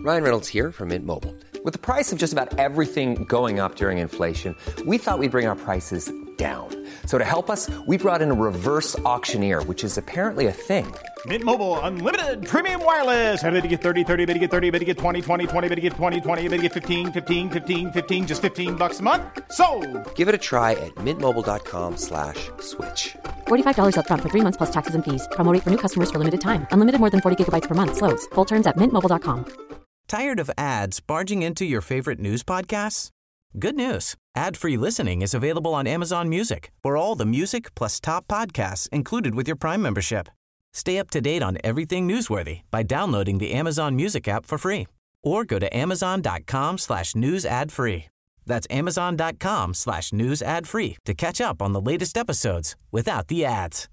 Ryan Reynolds here from Mint Mobile. With the price of just about everything going up during inflation, we thought we'd bring our prices down. So to help us, we brought in a reverse auctioneer, which is apparently a thing. Mint Mobile Unlimited Premium Wireless. How to get 30, 30, bit to get 30, bit to get 20, 20, 20, bit to get 20, 20, bit to get 15, 15, 15, 15, just $15 a month? Sold! Give it a try at mintmobile.com/switch. $45 up front for 3 months plus taxes and fees. Promo rate for new customers for limited time. Unlimited more than 40 gigabytes per month. Slows full terms at mintmobile.com. Tired of ads barging into your favorite news podcasts? Good news. Ad-free listening is available on Amazon Music for all the music plus top podcasts included with your Prime membership. Stay up to date on everything newsworthy by downloading the Amazon Music app for free or go to amazon.com/news ad free. That's amazon.com/news ad free to catch up on the latest episodes without the ads.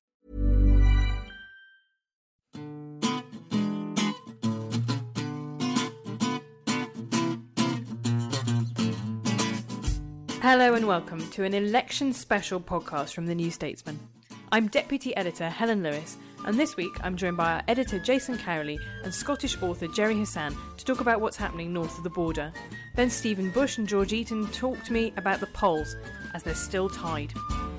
Hello and welcome to an election special podcast from The New Statesman. I'm Deputy Editor Helen Lewis, and this week I'm joined by our editor Jason Cowley and Scottish author Gerry Hassan to talk about what's happening north of the border. Then Stephen Bush and George Eaton talk to me about the polls, as they're still tied.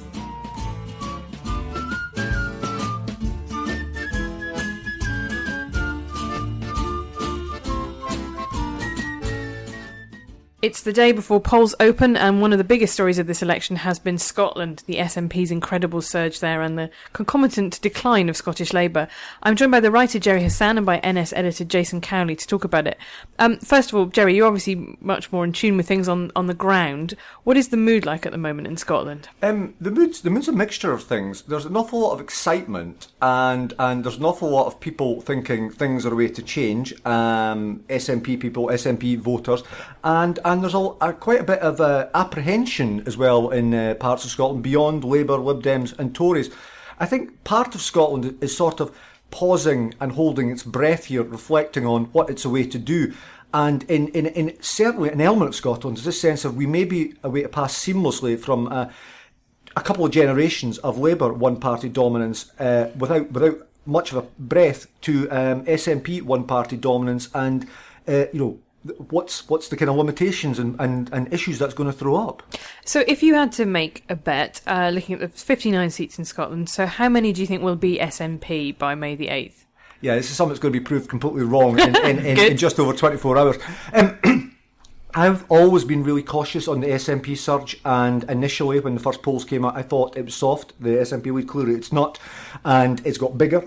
It's the day before polls open, and one of the biggest stories of this election has been Scotland, the SNP's incredible surge there and the concomitant decline of Scottish Labour. I'm joined by the writer Gerry Hassan and by NS editor Jason Cowley to talk about it. First of all, Gerry, you're obviously much more in tune with things on the ground. What is the mood like at the moment in Scotland? The mood's a mixture of things. There's an awful lot of excitement, and there's an awful lot of people thinking things are a way to change. SNP people, SNP voters, and there's quite a bit of apprehension as well in parts of Scotland beyond Labour, Lib Dems and Tories. I think part of Scotland is sort of pausing and holding its breath here, reflecting on what it's a way to do. And in certainly an element of Scotland, there's this sense of we may be a way to pass seamlessly from a couple of generations of Labour one-party dominance without much of a breath to SNP one-party dominance, and what's the kind of limitations and issues that's going to throw up. So if you had to make a bet, looking at the 59 seats in Scotland, so how many do you think will be SNP by May the 8th? Yeah, this is something that's going to be proved completely wrong in just over 24 hours. I've always been really cautious on the SNP surge, and initially when the first polls came out I thought it was soft. The SNP lead, clearly it's not, and it's got bigger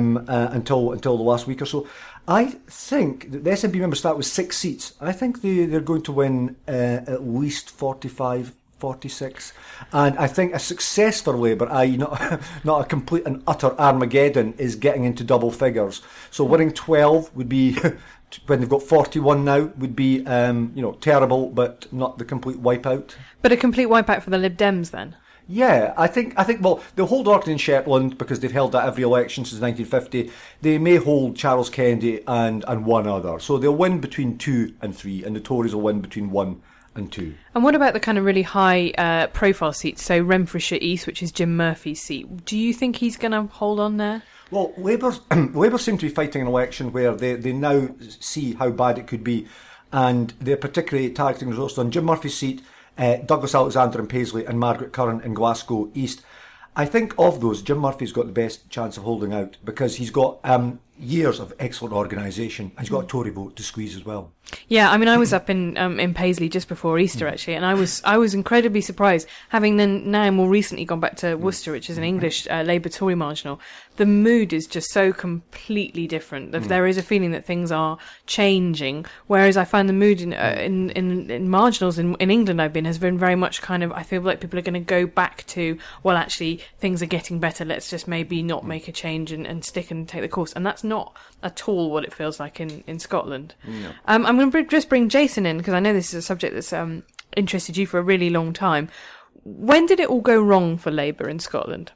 until the last week or so. I think that the SNP members start with 6 seats. I think they're going to win at least 45, 46. And I think a success for Labour, i.e. not a complete and utter Armageddon, is getting into double figures. So winning 12 would be, when they've got 41 now, would be terrible, but not the complete wipeout. But a complete wipeout for the Lib Dems then? Yeah, I think. Well, they'll hold Orkney and Shetland because they've held that every election since 1950. They may hold Charles Kennedy and one other. So they'll win between 2 and 3, and the Tories will win between 1 and 2. And what about the kind of really high profile seats? So Renfrewshire East, which is Jim Murphy's seat. Do you think he's going to hold on there? Well, Labour seem to be fighting an election where they now see how bad it could be, and they're particularly targeting results on Jim Murphy's seat, Douglas Alexander in Paisley, and Margaret Curran in Glasgow East. I think of those, Jim Murphy's got the best chance of holding out because he's got years of excellent organisation, and he's got a Tory vote to squeeze as well. Yeah, I mean, I was up in Paisley just before Easter actually, and I was incredibly surprised, having then now more recently gone back to Worcester, which is an English Labour Tory marginal. The mood is just so completely different. There is a feeling that things are changing, whereas I find the mood in marginals in England I've been has been very much kind of, I feel like people are going to go back to, well, actually things are getting better. Let's just maybe not make a change and stick and take the course, and that's not at all what it feels like in Scotland. No. I'm going to just bring Jason in because I know this is a subject that's interested you for a really long time. When did it all go wrong for Labour in Scotland?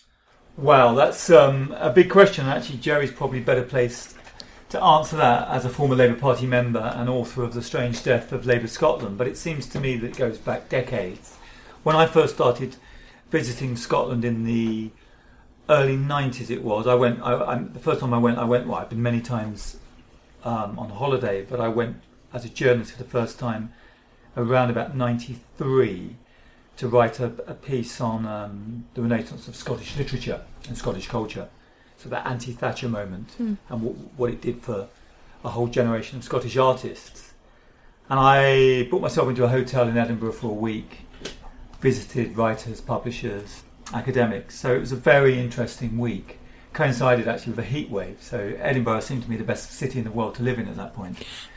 Well, that's a big question. Actually, Gerry's probably better placed to answer that as a former Labour Party member and author of The Strange Death of Labour Scotland. But it seems to me that it goes back decades. When I first started visiting Scotland in the early 90s, it was. The first time I went. Well, I've been many times on holiday, but I went as a journalist for the first time around about 93 to write a piece on the renaissance of Scottish literature and Scottish culture. So that anti-Thatcher moment and what it did for a whole generation of Scottish artists. And I booked myself into a hotel in Edinburgh for a week, visited writers, publishers, academics. So it was a very interesting week. Coincided actually with a heat wave. So Edinburgh seemed to me the best city in the world to live in at that point.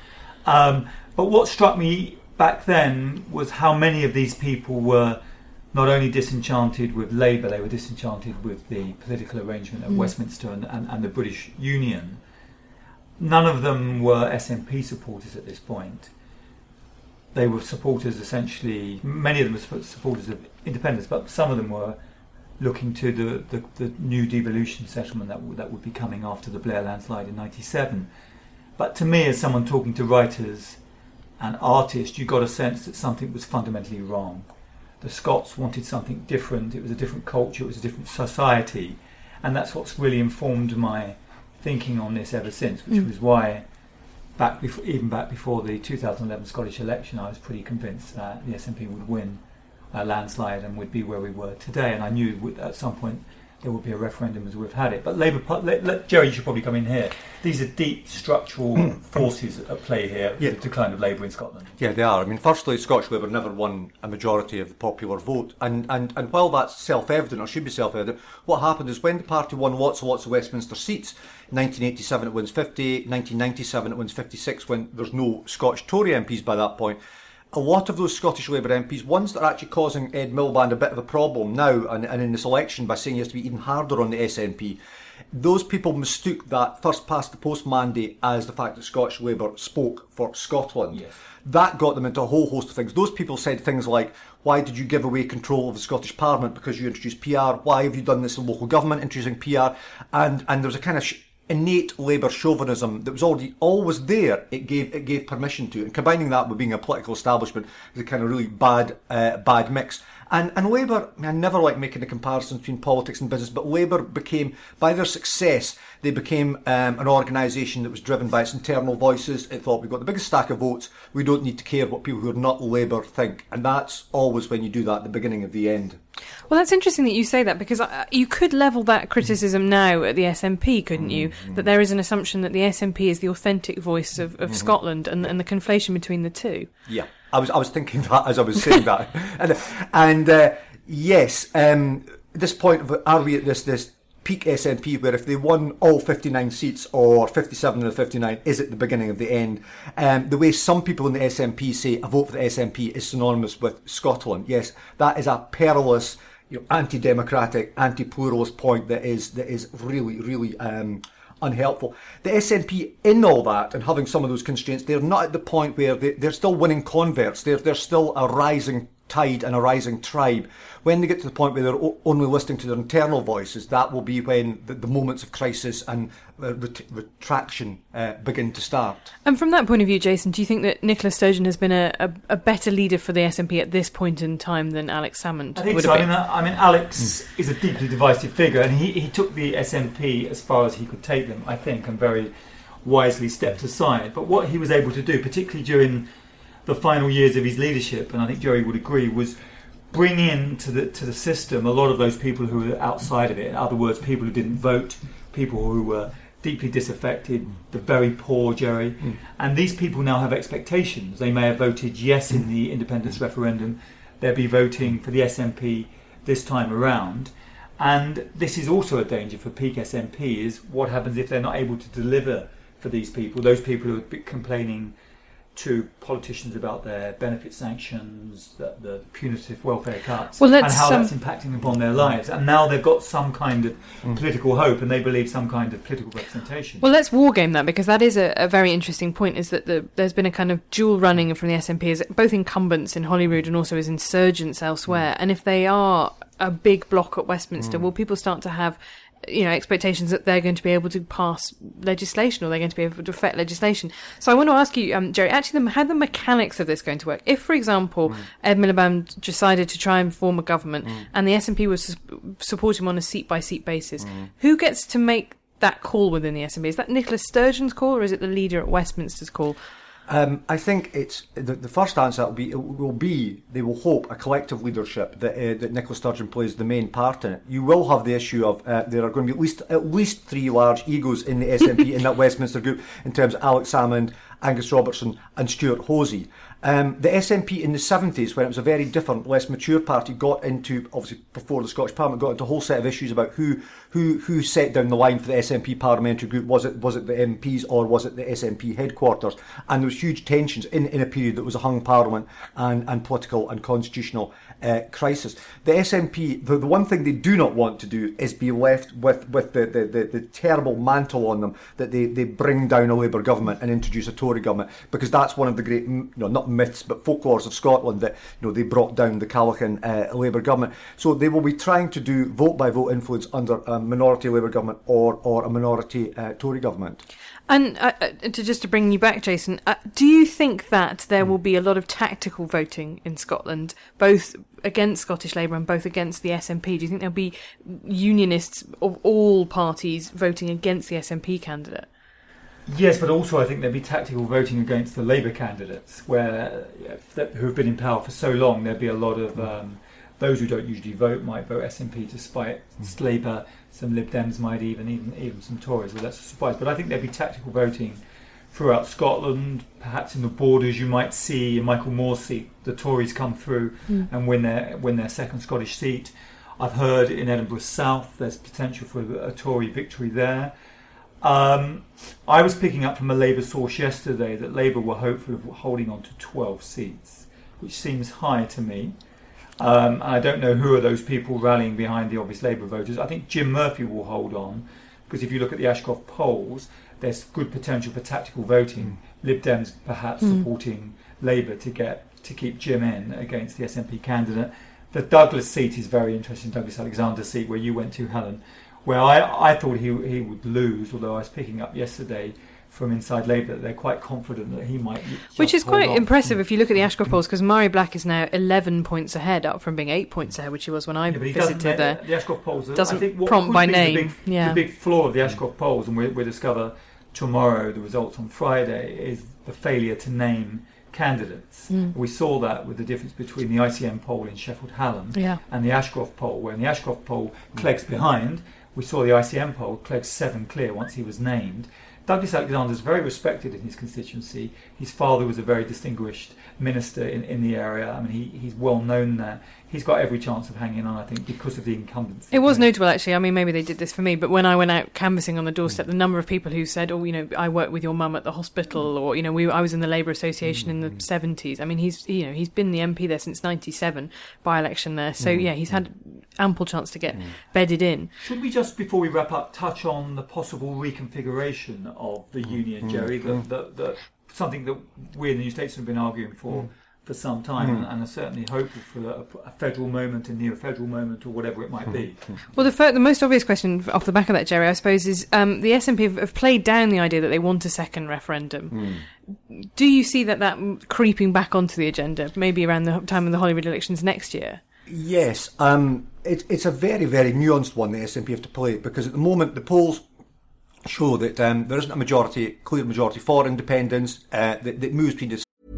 But what struck me back then was how many of these people were not only disenchanted with Labour, they were disenchanted with the political arrangement at Westminster and the British Union. None of them were SNP supporters at this point. They were supporters, essentially, many of them were supporters of independence, but some of them were looking to the new devolution settlement that would be coming after the Blair landslide in 97. But to me, as someone talking to writers and artists, you got a sense that something was fundamentally wrong. The Scots wanted something different. It was a different culture. It was a different society. And that's what's really informed my thinking on this ever since, which was why even back before the 2011 Scottish election, I was pretty convinced that the SNP would win a landslide and would be where we were today. And I knew at some point there would be a referendum as we've had it. But Labour, Jerry, you should probably come in here. These are deep structural forces at play here, the decline of Labour in Scotland. Yeah, they are. I mean, firstly, Scottish Labour never won a majority of the popular vote. And while that's self-evident, or should be self-evident, what happened is when the party won lots and lots of Westminster seats, 1987 it wins 50, 1997 it wins 56, when there's no Scottish Tory MPs by that point. A lot of those Scottish Labour MPs, ones that are actually causing Ed Miliband a bit of a problem now and in this election by saying he has to be even harder on the SNP, those people mistook that first past the post mandate as the fact that Scottish Labour spoke for Scotland. Yes. That got them into a whole host of things. Those people said things like, why did you give away control of the Scottish Parliament because you introduced PR? Why have you done this in local government, introducing PR? And there was a kind of innate Labour chauvinism that was always there. It gave permission to, and combining that with being a political establishment is a kind of really bad mix. And Labour, I never like making the comparisons between politics and business, but Labour became, by their success, they became an organisation that was driven by its internal voices. It thought, we've got the biggest stack of votes, we don't need to care what people who are not Labour think. And that's always, when you do that, the beginning of the end. Well, that's interesting that you say that, because you could level that criticism now at the SNP, couldn't you? That there is an assumption that the SNP is the authentic voice of Scotland, and the conflation between the two. Yeah. I was thinking that as I was saying that, yes, this point of, are we at this peak SNP where if they won all 59 seats or 57 of the 59, is it the beginning of the end? The way some people in the SNP say a vote for the SNP is synonymous with Scotland, yes, that is a perilous, anti-democratic, anti-pluralist point that is really, really unhelpful. The SNP, in all that, and having some of those constraints, they're not at the point where they're still winning converts. They're still a rising tide and a rising tribe. When they get to the point where they're only listening to their internal voices, that will be when the moments of crisis and retraction begin to start. And from that point of view, Jason, do you think that Nicola Sturgeon has been a better leader for the SNP at this point in time than Alex Salmond? I think so. I mean, Alex is a deeply divisive figure, and he took the SNP as far as he could take them, I think, and very wisely stepped aside. But what he was able to do, particularly during the final years of his leadership, and I think Jerry would agree, was bring in to the system a lot of those people who were outside of it. In other words, people who didn't vote, people who were deeply disaffected, the very poor, Jerry. And these people now have expectations. They may have voted yes in the independence referendum. They'll be voting for the SNP this time around. And this is also a danger for peak SNP, is what happens if they're not able to deliver for these people, those people who are complaining to politicians about their benefit sanctions, the punitive welfare cuts, and how that's impacting upon their lives. And now they've got some kind of political hope, and they believe some kind of political representation. Well, let's wargame that, because that is a very interesting point, is that there's been a kind of dual running from the SNP as both incumbents in Holyrood and also as insurgents elsewhere. And if they are a big block at Westminster, will people start to have expectations that they're going to be able to pass legislation, or they're going to be able to affect legislation? So I want to ask you, Jerry, actually, how the mechanics of this going to work? If, for example, Ed Miliband decided to try and form a government and the SNP was support him on a seat-by-seat basis, who gets to make that call within the SNP? Is that Nicola Sturgeon's call, or is it the leader at Westminster's call? I think it's the first answer will be they will hope a collective leadership that Nicola Sturgeon plays the main part in it. You will have the issue of there are going to be at least three large egos in the SNP in that Westminster group in terms of Alex Salmond, Angus Robertson and Stuart Hosey. The SNP in the 70s, when it was a very different, less mature party, got into, obviously before the Scottish Parliament, got into a whole set of issues about who set down the line for the SNP parliamentary group. Was it the MPs or was it the SNP headquarters? And there was huge tensions in a period that was a hung parliament and political and constitutional crisis. The SNP, the one thing they do not want to do is be left with the terrible mantle on them that they bring down a Labour government and introduce a Tory government, because that's one of the great, not myths but folklores of Scotland, that they brought down the Callaghan Labour government. So they will be trying to do vote by vote influence under a minority Labour government or a minority Tory government. And to bring you back, Jason, do you think that there will be a lot of tactical voting in Scotland, both against Scottish Labour and both against the SNP? Do you think there'll be unionists of all parties voting against the SNP candidate? Yes, but also I think there'll be tactical voting against the Labour candidates, who have been in power for so long. There'll be a lot of those who don't usually vote might vote SNP to spite Labour. Some Lib Dems might even some Tories. Well, that's a surprise. But I think there'll be tactical voting throughout Scotland. Perhaps in the borders, you might see in Michael Moore's seat the Tories come through and win their second Scottish seat. I've heard in Edinburgh South there's potential for a Tory victory there. I was picking up from a Labour source yesterday that Labour were hopeful of holding on to 12 seats, which seems high to me. I don't know who are those people rallying behind the obvious Labour voters. I think Jim Murphy will hold on, because if you look at the Ashcroft polls, there's good potential for tactical voting. Lib Dems perhaps supporting Labour to keep Jim in against the SNP candidate. The Douglas seat is very interesting, Douglas Alexander's seat, where you went to, Helen, where I thought he would lose, although I was picking up yesterday from inside Labour that they're quite confident that he might. Which is quite impressive if you look at the Ashcroft polls, because Murray Black is now 11 points ahead, up from being 8 points ahead, which he was when I visited there. The Ashcroft polls doesn't I think what prompt by name. The big flaw of the Ashcroft polls, and we'll discover tomorrow the results on Friday, is the failure to name candidates. We saw that with the difference between the ICM poll in Sheffield Hallam and the Ashcroft poll, where in the Ashcroft poll Clegg's behind. We saw the ICM poll, Clegg's 7 clear once he was named. Douglas Alexander is very respected in his constituency. His father was a very distinguished minister in the area. I mean, he's well known there. He's got every chance of hanging on, I think, because of the incumbency. It was notable, actually. I mean, maybe they did this for me, but when I went out canvassing on the doorstep, the number of people who said, I worked with your mum at the hospital, or, I was in the Labour Association in the 70s. I mean, he's been the MP there since 97, by-election there. So, he's had ample chance to get bedded in. Should we just, before we wrap up, touch on the possible reconfiguration of the union, Jerry? Something that we in the New Statesman have been arguing for some time, and are certainly hopeful for a federal moment, a neo-federal moment, or whatever it might be. Well, the most obvious question off the back of that, Jerry, I suppose, is the SNP have played down the idea that they want a second referendum. Do you see that creeping back onto the agenda, maybe around the time of the Holyrood elections next year? Yes. It's a very, very nuanced one the SNP have to play, because at the moment the polls show that there isn't a clear majority for independence that moves between.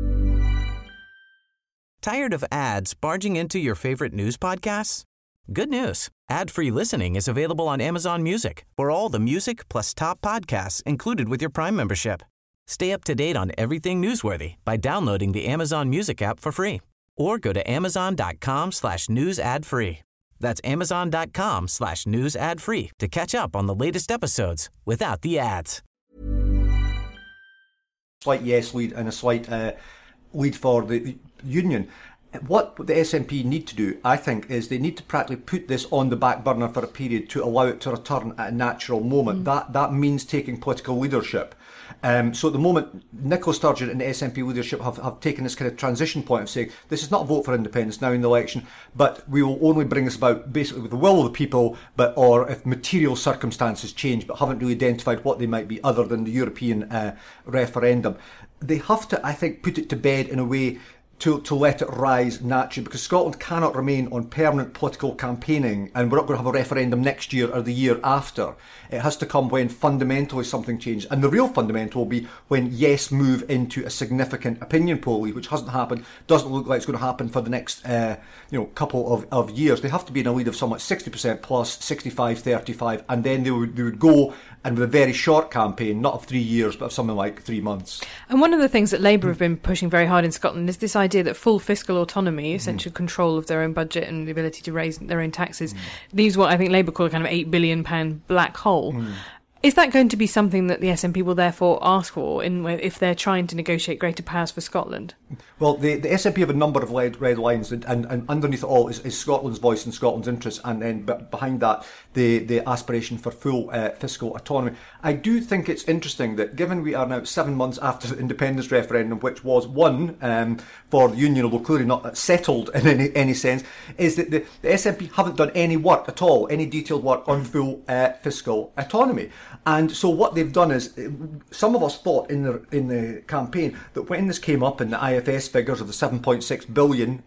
Tired of ads barging into your favorite news podcasts? Good news. Ad-free listening is available on Amazon Music for all the music plus top podcasts included with your Prime membership. Stay up to date on everything newsworthy by downloading the Amazon Music app for free, or go to amazon.com/news ad free. That's amazon.com/news ad free to catch up on the latest episodes without the ads. Slight yes lead and a slight lead for the union. What the SNP need to do, I think, is they need to practically put this on the back burner for a period to allow it to return at a natural moment. That means taking political leadership. So at the moment, Nicola Sturgeon and the SNP leadership have taken this kind of transition point of saying, this is not a vote for independence now in the election, but we will only bring this about basically with the will of the people, or if material circumstances change, but haven't really identified what they might be other than the European referendum. They have to, I think, put it to bed in a way to let it rise naturally, because Scotland cannot remain on permanent political campaigning, and we're not going to have a referendum next year or the year after. It has to come when fundamentally something changes, and the real fundamental will be when Yes move into a significant opinion poll, which hasn't happened, doesn't look like it's going to happen for the next couple of years. They have to be in a lead of somewhat 60% plus, 65-35, and then they would go, and with a very short campaign, not of 3 years, but of something like 3 months. And one of the things that Labour have been pushing very hard in Scotland is this idea that full fiscal autonomy, essential control of their own budget and the ability to raise their own taxes, leaves what I think Labour call a kind of £8 billion black hole. Is that going to be something that the SNP will therefore ask for if they're trying to negotiate greater powers for Scotland? Well, the SNP have a number of red lines, and underneath it all is Scotland's voice and Scotland's interests, and then behind that the aspiration for full fiscal autonomy. I do think it's interesting that, given we are now 7 months after the independence referendum, which was won for the Union, although clearly not settled in any sense, is that the SNP haven't done any work at all, any detailed work on full fiscal autonomy. And so what they've done is, some of us thought in the campaign that when this came up in the IFS figures of the 7.6 billion,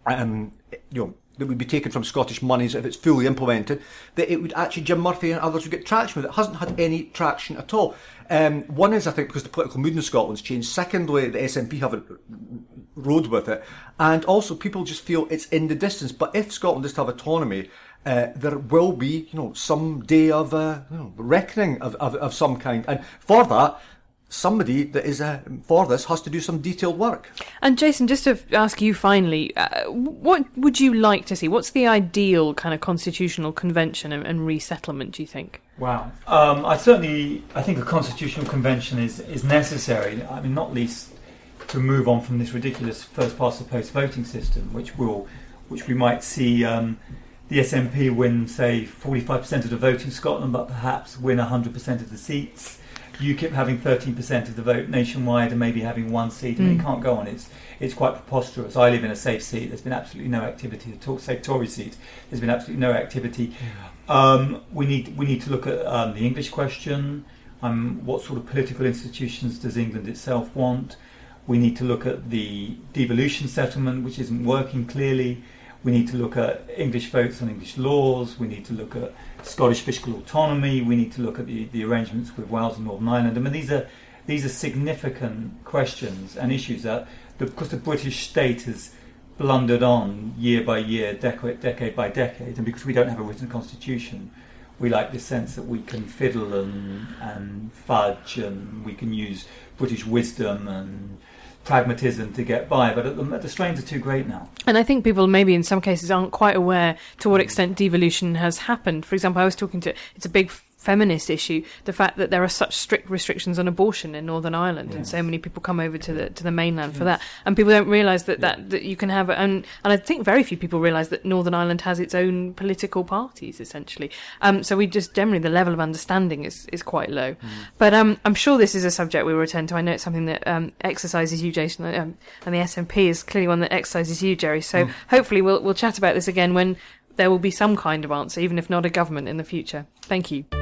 that would be taken from Scottish monies if it's fully implemented, that it would actually, Jim Murphy and others would get traction with it. It hasn't had any traction at all. One is, I think, because the political mood in Scotland's changed. Secondly, the SNP haven't rode with it. And also, people just feel it's in the distance. But if Scotland is to have autonomy, there will be, some day of reckoning of some kind. And for that, somebody that is for this has to do some detailed work. And Jason, just to ask you finally, what would you like to see? What's the ideal kind of constitutional convention and resettlement, do you think? Wow. I think a constitutional convention is necessary. I mean, not least to move on from this ridiculous first past the post voting system, which we might see the SNP win, say, 45% of the vote in Scotland, but perhaps win 100% of the seats. UKIP having 13% of the vote nationwide and maybe having one seat. I mean, it can't go on. It's quite preposterous. I live in a safe seat. There's been absolutely no activity. Safe Tory seat. There's been absolutely no activity. We need to look at the English question. What sort of political institutions does England itself want? We need to look at the devolution settlement, which isn't working clearly. We need to look at English votes on English laws. We need to look at Scottish fiscal autonomy. We need to look at the arrangements with Wales and Northern Ireland. I mean, these are significant questions and issues that, because the British state has blundered on year by year, decade by decade, and because we don't have a written constitution, we like this sense that we can fiddle and fudge, and we can use British wisdom and pragmatism to get by, but the strains are too great now. And I think people maybe in some cases aren't quite aware to what extent devolution has happened. For example, I was talking to, it's a big feminist issue, the fact that there are such strict restrictions on abortion in Northern Ireland, and so many people come over to the mainland for that, and people don't realise that you can have, and I think very few people realise that Northern Ireland has its own political parties essentially. So we just generally, the level of understanding is quite low. But I'm sure this is a subject we will return to. I know it's something that exercises you, Jason, and the SNP is clearly one that exercises you, Jerry. So hopefully we'll chat about this again when there will be some kind of answer, even if not a government in the future. Thank you.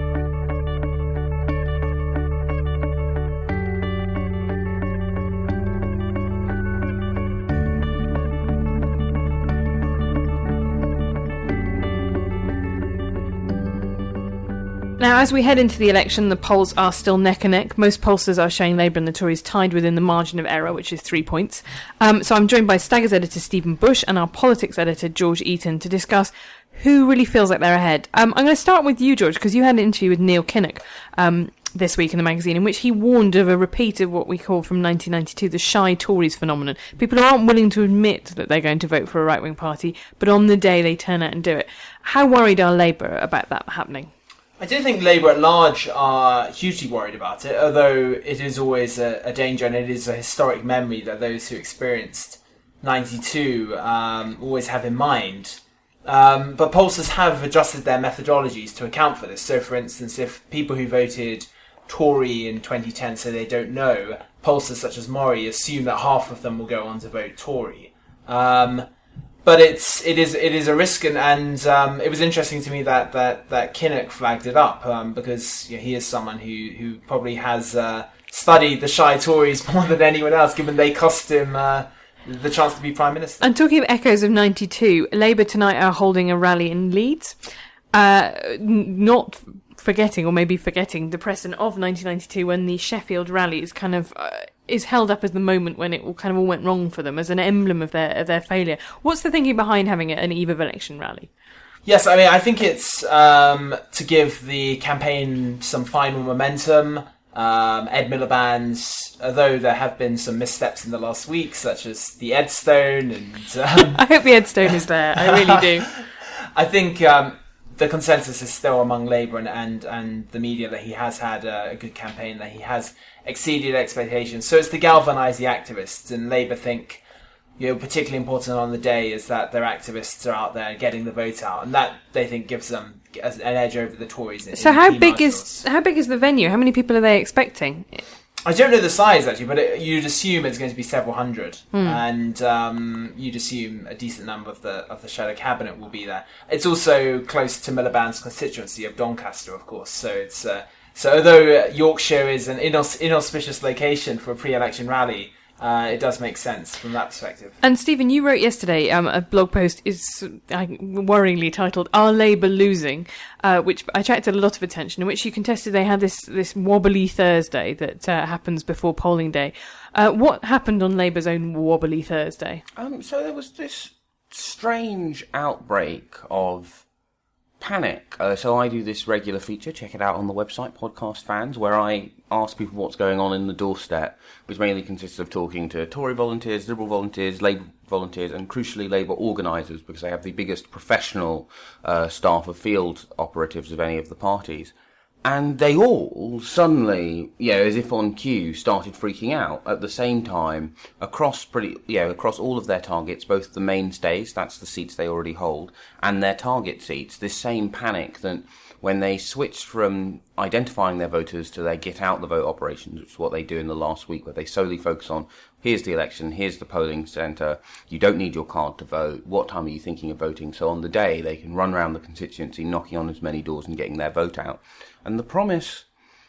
Now, as we head into the election, the polls are still neck and neck. Most pollsters are showing Labour and the Tories tied within the margin of error, which is 3 points. So I'm joined by Stagger's editor Stephen Bush and our politics editor George Eaton to discuss who really feels like they're ahead. I'm going to start with you, George, because you had an interview with Neil Kinnock this week in the magazine in which he warned of a repeat of what we call from 1992 the shy Tories phenomenon. People who aren't willing to admit that they're going to vote for a right-wing party, but on the day they turn out and do it. How worried are Labour about that happening? I do think Labour at large are hugely worried about it, although it is always a danger, and it is a historic memory that those who experienced 92 always have in mind. But pollsters have adjusted their methodologies to account for this. So, for instance, if people who voted Tory in 2010 say they don't know, pollsters such as Murray assume that half of them will go on to vote Tory. But it is a risk, and it was interesting to me that Kinnock flagged it up because he is someone who probably has studied the shy Tories more than anyone else, given they cost him the chance to be Prime Minister. And talking of echoes of 92, Labour tonight are holding a rally in Leeds. Not forgetting, or maybe forgetting, the precedent of 1992 when the Sheffield rally is kind of is held up as the moment when it all went wrong for them, as an emblem of their failure. What's the thinking behind having an eve of election rally? Yes, I mean, I think it's to give the campaign some final momentum. Ed Miliband's, although there have been some missteps in the last week, such as the Edstone, and I hope the Edstone is there. I really do. I think the consensus is still among Labour and the media that he has had a good campaign, that he has exceeded expectations. So it's to galvanise the activists, and Labour think, particularly important on the day is that their activists are out there getting the vote out, and that they think gives them an edge over the Tories. So how big is the venue? How many people are they expecting? I don't know the size actually, but you'd assume it's going to be several hundred, and you'd assume a decent number of the shadow cabinet will be there. It's also close to Miliband's constituency of Doncaster, of course. So it's so although Yorkshire is an inauspicious location for a pre-election rally, it does make sense from that perspective. And Stephen, you wrote yesterday a blog post is worryingly titled "Are Labour Losing?" Which attracted a lot of attention, in which you contested they had this wobbly Thursday that happens before polling day. What happened on Labour's own wobbly Thursday? So there was this strange outbreak of panic. So I do this regular feature, check it out on the website, Podcast Fans, where I ask people what's going on in the doorstep, which mainly consists of talking to Tory volunteers, Liberal volunteers, Labour volunteers, and crucially Labour organisers, because they have the biggest professional staff of field operatives of any of the parties. And they all suddenly, as if on cue, started freaking out at the same time across all of their targets, both the mainstays, that's the seats they already hold, and their target seats. This same panic that when they switched from identifying their voters to their get out the vote operations, which is what they do in the last week, where they solely focus on, here's the election, here's the polling centre, you don't need your card to vote, what time are you thinking of voting? So on the day, they can run around the constituency, knocking on as many doors and getting their vote out. And the promise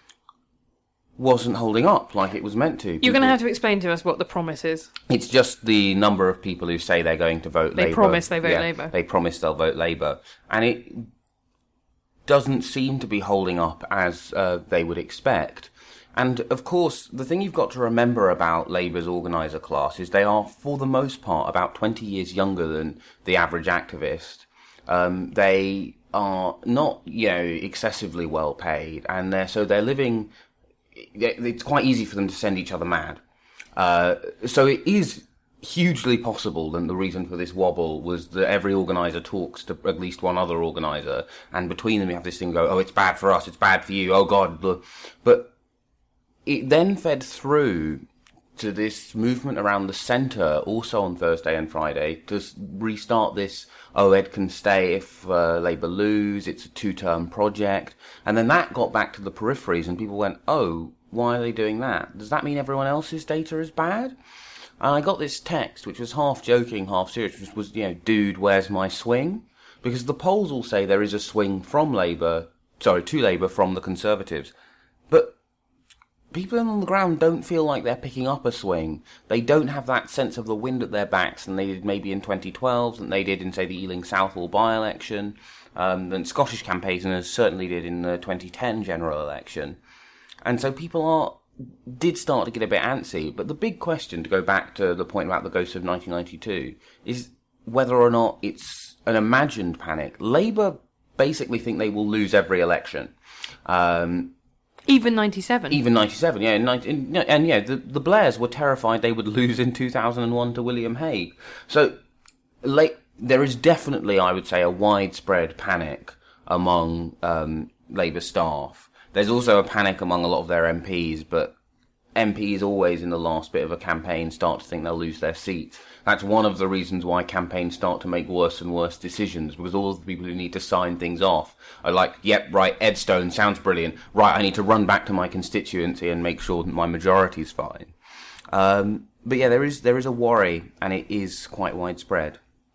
wasn't holding up like it was meant to. You're going to have to explain to us what the promise is. It's just the number of people who say they're going to vote Labour. They promise they vote Labour. They promise they'll vote Labour. And it doesn't seem to be holding up as they would expect. And, of course, the thing you've got to remember about Labour's organiser class is they are, for the most part, about 20 years younger than the average activist. They are not, excessively well paid, and they're living. It's quite easy for them to send each other mad. So it is hugely possible that the reason for this wobble was that every organiser talks to at least one other organiser, and between them you have this thing go, oh, it's bad for us, it's bad for you, oh God. But it then fed through to this movement around the centre, also on Thursday and Friday, to restart this, Ed can stay if Labour lose, it's a 2-term project. And then that got back to the peripheries, and people went, oh, why are they doing that? Does that mean everyone else's data is bad? And I got this text, which was half joking, half serious, which was, dude, where's my swing? Because the polls all say there is a swing to Labour from the Conservatives. But people on the ground don't feel like they're picking up a swing. They don't have that sense of the wind at their backs than they did maybe in 2012, than they did in, say, the Ealing Southall by-election, than Scottish campaigners certainly did in the 2010 general election. And so people did start to get a bit antsy. But the big question, to go back to the point about the ghosts of 1992, is whether or not it's an imagined panic. Labour basically think they will lose every election. Even 97. Even 97, yeah. The Blairs were terrified they would lose in 2001 to William Hague. So there is definitely, I would say, a widespread panic among Labour staff. There's also a panic among a lot of their MPs, but MPs always in the last bit of a campaign start to think they'll lose their seats. That's one of the reasons why campaigns start to make worse and worse decisions, because all of the people who need to sign things off are like, yep, right, Edstone, sounds brilliant. Right, I need to run back to my constituency and make sure that my majority's fine. But yeah, there is a worry, and it is quite widespread.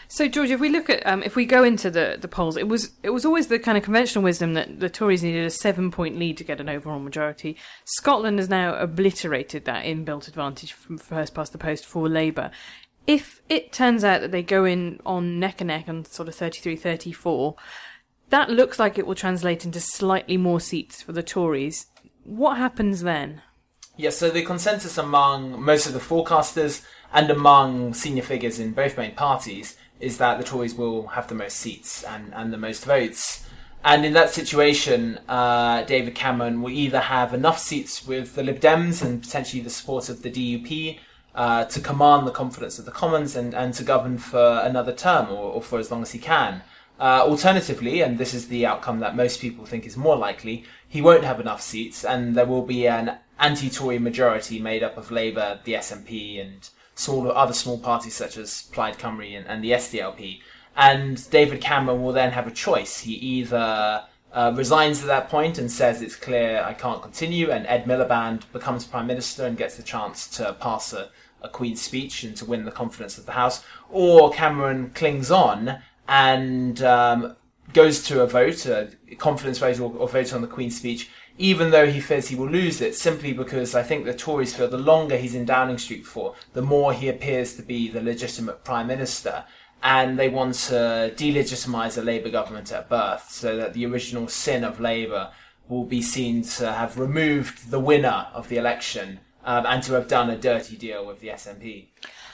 So, George, if we look at, if we go into the polls, it was always the kind of conventional wisdom that the Tories needed a 7-point lead to get an overall majority. Scotland has now obliterated that inbuilt advantage from first past the post for Labour. If it turns out that they go in on neck and neck on sort of 33, 34, that looks like it will translate into slightly more seats for the Tories. What happens then? Yes, so the consensus among most of the forecasters and among senior figures in both main parties is that the Tories will have the most seats and the most votes. And in that situation, David Cameron will either have enough seats with the Lib Dems and potentially the support of the DUP to command the confidence of the Commons and to govern for another term or for as long as he can. Alternatively, and this is the outcome that most people think is more likely, he won't have enough seats and there will be an anti-Tory majority made up of Labour, the SNP and other small parties such as Plaid Cymru and the SDLP. And David Cameron will then have a choice. He either resigns at that point and says it's clear I can't continue, and Ed Miliband becomes Prime Minister and gets the chance to pass a Queen's speech and to win the confidence of the House, or Cameron clings on and goes to a vote, a confidence vote or vote on the Queen's speech, even though he fears he will lose it, simply because I think the Tories feel the longer he's in Downing Street for, the more he appears to be the legitimate Prime Minister. And they want to delegitimise a Labour government at birth, so that the original sin of Labour will be seen to have removed the winner of the election and to have done a dirty deal with the SNP.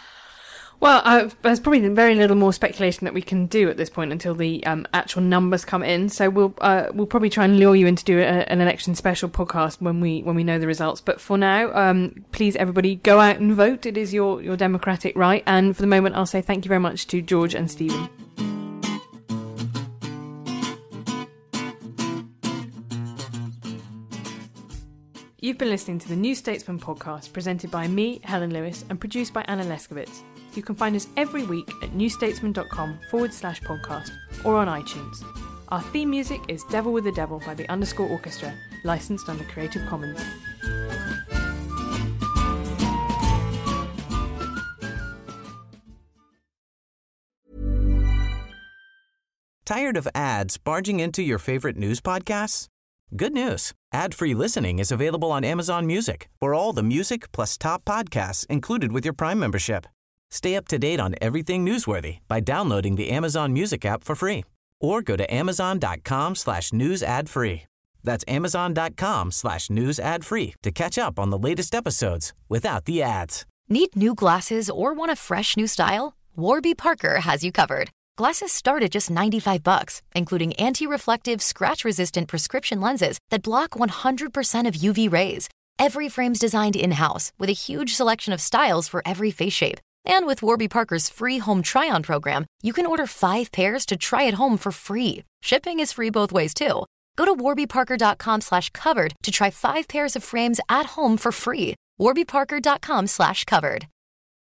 Well, there's probably very little more speculation that we can do at this point until the actual numbers come in. So we'll probably try and lure you in to do an election special podcast when we know the results. But for now, please everybody go out and vote. It is your democratic right. And for the moment, I'll say thank you very much to George and Stephen. You've been listening to the New Statesman podcast, presented by me, Helen Lewis, and produced by Anna Leskowitz. You can find us every week at newstatesman.com/podcast or on iTunes. Our theme music is Devil with the Devil by the _ Orchestra, licensed under Creative Commons. Tired of ads barging into your favorite news podcasts? Good news. Ad-free listening is available on Amazon Music for all the music plus top podcasts included with your Prime membership. Stay up to date on everything newsworthy by downloading the Amazon Music app for free or go to amazon.com/news ad free. That's amazon.com/news ad free to catch up on the latest episodes without the ads. Need new glasses or want a fresh new style? Warby Parker has you covered. Glasses start at just $95, including anti-reflective, scratch-resistant prescription lenses that block 100% of UV rays. Every frame's designed in-house with a huge selection of styles for every face shape. And with Warby Parker's free home try-on program, you can order 5 pairs to try at home for free. Shipping is free both ways, too. Go to warbyparker.com/covered to try 5 pairs of frames at home for free. warbyparker.com/covered.